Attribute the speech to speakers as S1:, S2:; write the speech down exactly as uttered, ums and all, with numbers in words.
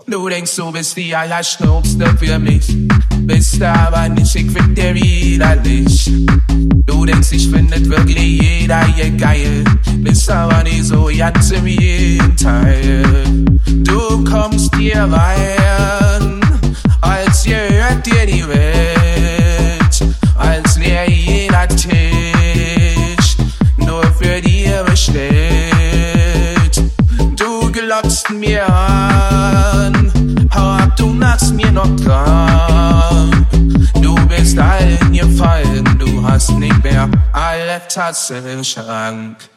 S1: Du denkst, du bist die Allerschnurpste für mich, bist aber nicht, ich find dir widerlich. Du denkst, ich findet wirklich jeder hier geil, bist aber nicht so ganz im Gegenteil. Du kommst hier rein, als gehört dir die Welt, als leer jeder Tisch, nur für dir bestellt. Du glotzt mir an, hau ab, du nagst mir noch dran. Du bist allen gefallen, du hast nicht mehr alle Tassen im Schrank.